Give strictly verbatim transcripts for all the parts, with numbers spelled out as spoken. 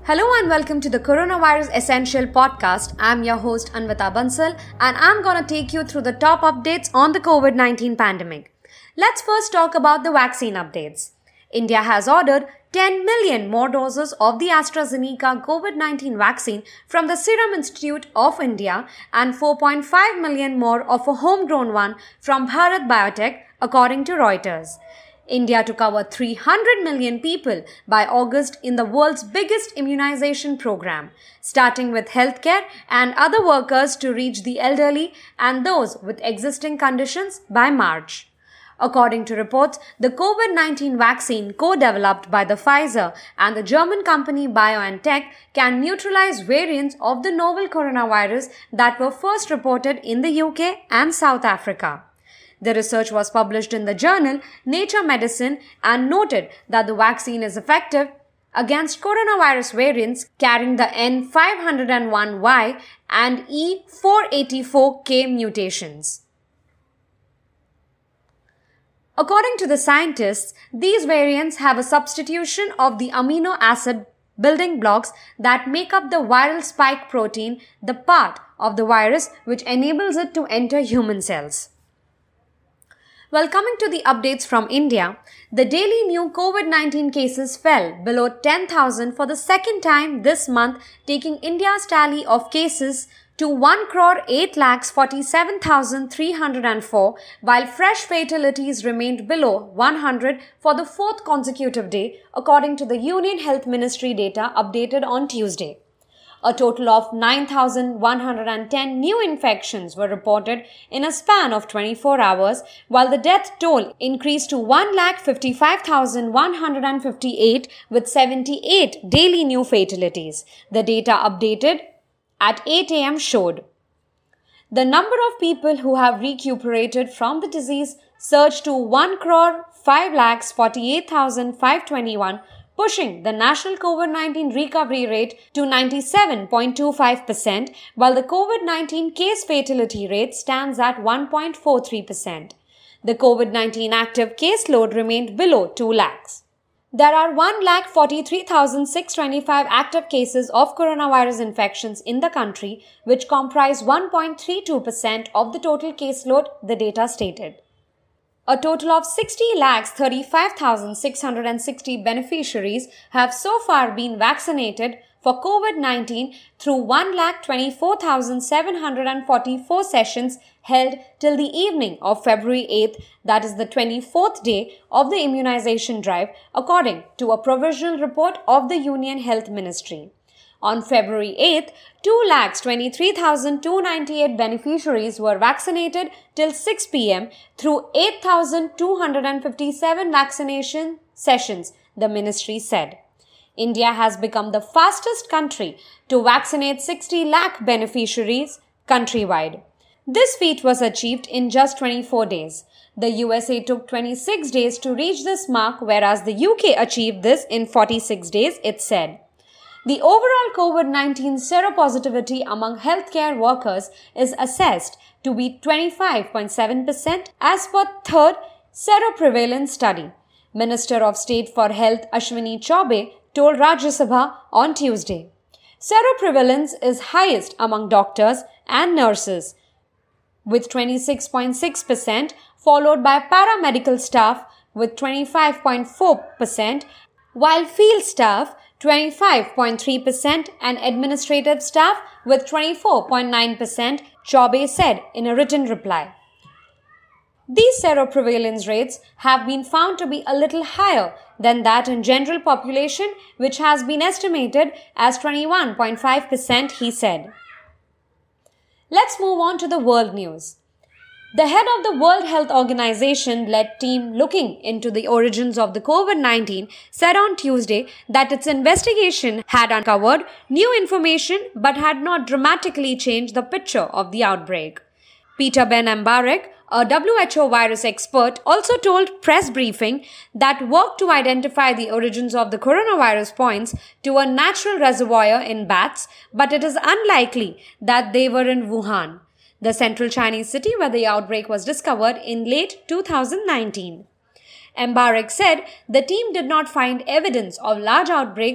Hello and welcome to the Coronavirus Essential Podcast. I'm your host Anvita Bansal and I'm gonna take you through the top updates on the COVID nineteen pandemic. Let's first talk about the vaccine updates. India has ordered ten million more doses of the AstraZeneca COVID nineteen vaccine from the Serum Institute of India and four point five million more of a homegrown one from Bharat Biotech, according to Reuters. India to cover three hundred million people by August in the world's biggest immunization program, starting with healthcare and other workers to reach the elderly and those with existing conditions by March. According to reports, the COVID nineteen vaccine co-developed by the Pfizer and the German company BioNTech can neutralize variants of the novel coronavirus that were first reported in the U K and South Africa. The research was published in the journal Nature Medicine and noted that the vaccine is effective against coronavirus variants carrying the N five oh one Y and E four eighty-four K mutations. According to the scientists, these variants have a substitution of the amino acid building blocks that make up the viral spike protein, the part of the virus which enables it to enter human cells. Well, coming to the updates from India, the daily new COVID nineteen cases fell below ten thousand for the second time this month, taking India's tally of cases to one crore eight lakhs forty-seven thousand three hundred four, while fresh fatalities remained below one hundred for the fourth consecutive day, according to the Union Health Ministry data updated on Tuesday. A total of nine thousand one hundred ten new infections were reported in a span of twenty-four hours, while the death toll increased to one lakh fifty-five thousand one hundred fifty-eight with seventy-eight daily new fatalities. The data updated at eight a.m. showed the number of people who have recuperated from the disease surged to one crore five lakhs forty-eight thousand five hundred twenty-one, pushing the national COVID nineteen recovery rate to ninety-seven point two five percent, while the COVID nineteen case fatality rate stands at one point four three percent. The COVID nineteen active case load remained below two lakhs. There are one lakh forty-three thousand six hundred twenty-five active cases of coronavirus infections in the country, which comprise one point three two percent of the total caseload, the data stated. A total of sixty lakhs thirty-five thousand six hundred sixty beneficiaries have so far been vaccinated for COVID nineteen through one lakh twenty-four thousand seven hundred forty-four sessions held till the evening of February eighth, that is the twenty-fourth day of the immunization drive, according to a provisional report of the Union Health Ministry. On February eighth, two lakhs twenty-three thousand two hundred ninety-eight beneficiaries were vaccinated till six p.m. through eight thousand two hundred fifty-seven vaccination sessions, the ministry said. India has become the fastest country to vaccinate sixty lakh beneficiaries countrywide. This feat was achieved in just twenty-four days. The U S A took twenty-six days to reach this mark, whereas the U K achieved this in forty-six days, it said. The overall COVID nineteen seropositivity among healthcare workers is assessed to be twenty-five point seven percent as per third seroprevalence study. Minister of State for Health Ashwini Chaubey told Rajya Sabha on Tuesday. Seroprevalence is highest among doctors and nurses, with twenty-six point six percent, followed by paramedical staff with twenty-five point four percent, while field staff twenty-five point three percent and administrative staff with twenty-four point nine percent, Chaubey said in a written reply. These seroprevalence rates have been found to be a little higher than that in general population, which has been estimated as twenty-one point five percent, he said. Let's move on to the world news. The head of the World Health Organization led team looking into the origins of the COVID nineteen said on Tuesday that its investigation had uncovered new information but had not dramatically changed the picture of the outbreak. Peter Ben Embarek, a W H O virus expert, also told press briefing that work to identify the origins of the coronavirus points to a natural reservoir in bats, but it is unlikely that they were in Wuhan, the central Chinese city where the outbreak was discovered in late two thousand nineteen. Embarek said the team did not find evidence of large outbreaks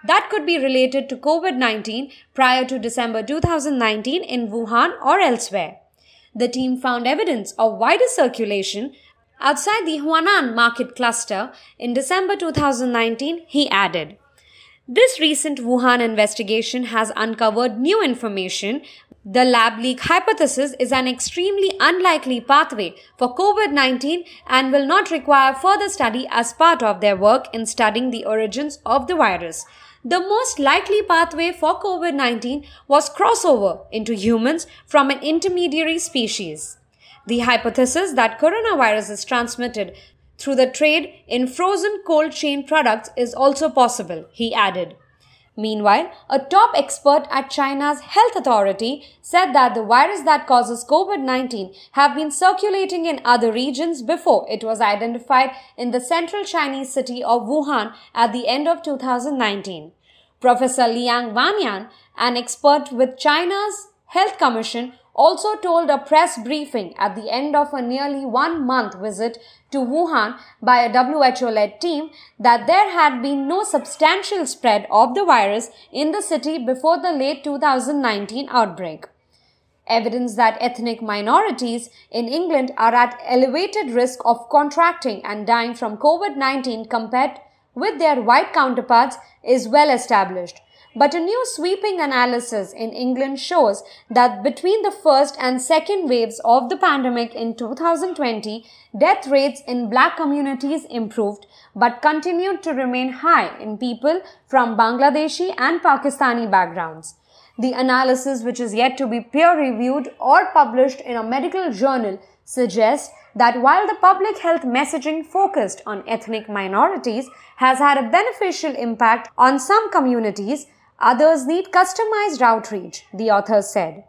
that could be related to COVID nineteen prior to December two thousand nineteen in Wuhan or elsewhere. The team found evidence of wider circulation outside the Huanan market cluster in December two thousand nineteen, he added. This recent Wuhan investigation has uncovered new information. The lab leak hypothesis is an extremely unlikely pathway for COVID nineteen and will not require further study as part of their work in studying the origins of the virus. The most likely pathway for COVID nineteen was crossover into humans from an intermediary species. The hypothesis that coronavirus is transmitted through the trade in frozen cold chain products is also possible, he added. Meanwhile, a top expert at China's health authority said that the virus that causes COVID nineteen have been circulating in other regions before it was identified in the central Chinese city of Wuhan at the end of two thousand nineteen. Professor Liang Wanyan, an expert with China's Health Commission, also told a press briefing at the end of a nearly one-month visit to Wuhan by a W H O-led team that there had been no substantial spread of the virus in the city before the late two thousand nineteen outbreak. Evidence that ethnic minorities in England are at elevated risk of contracting and dying from COVID nineteen compared with their white counterparts is well established. But a new sweeping analysis in England shows that between the first and second waves of the pandemic in two thousand twenty, death rates in black communities improved but continued to remain high in people from Bangladeshi and Pakistani backgrounds. The analysis, which is yet to be peer-reviewed or published in a medical journal, suggests that while the public health messaging focused on ethnic minorities has had a beneficial impact on some communities, others need customized outreach, the authors said.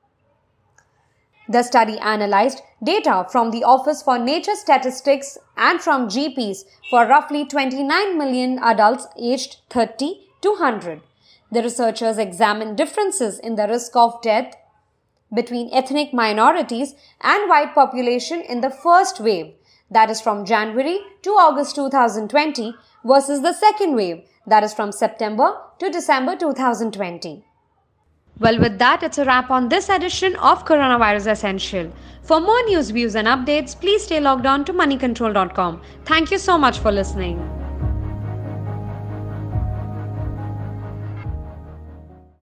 The study analyzed data from the Office for Nature Statistics and from G Ps for roughly twenty-nine million adults aged thirty to one hundred. The researchers examined differences in the risk of death between ethnic minorities and white population in the first wave, that is from January to August two thousand twenty, versus the second wave, that is from September to December two thousand twenty. Well, with that, it's a wrap on this edition of Coronavirus Essential. For more news, views and updates, please stay logged on to money control dot com. Thank you so much for listening.